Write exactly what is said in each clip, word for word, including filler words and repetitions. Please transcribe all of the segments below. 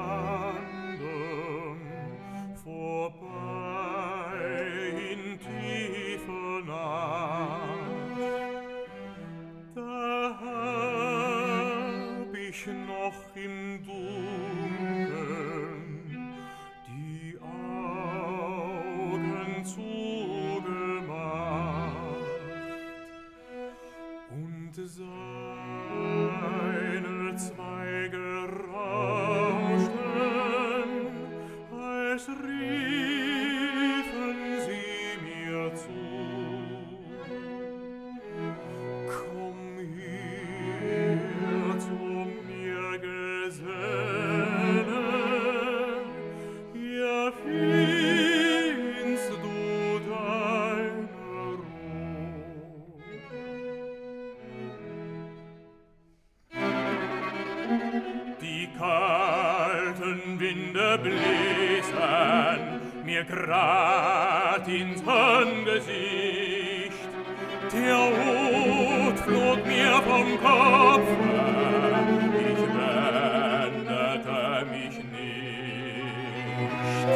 Landen vorbei in tiefe Nacht. Da hab ich noch im Dunkeln die Augen zugemacht und seine Zweige rauschten, als riefen sie mir zu. Komm her zu mir, Geselle, hier findest du deine Ruhe. Die kalten Winde bliesen mir grad ins Angesicht, der Hut flog mir vom Kopfe, ich wendete mich nicht.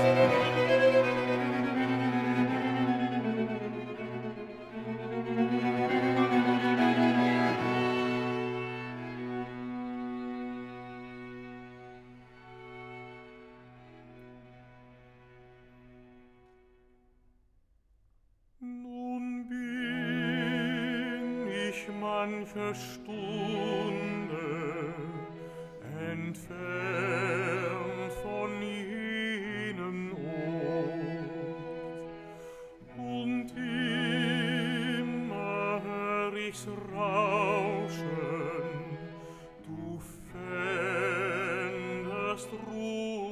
Nun bin ich manche Stunde entfernt von jenem Ort, und immer hör ich's rauschen, du fändest Ruhe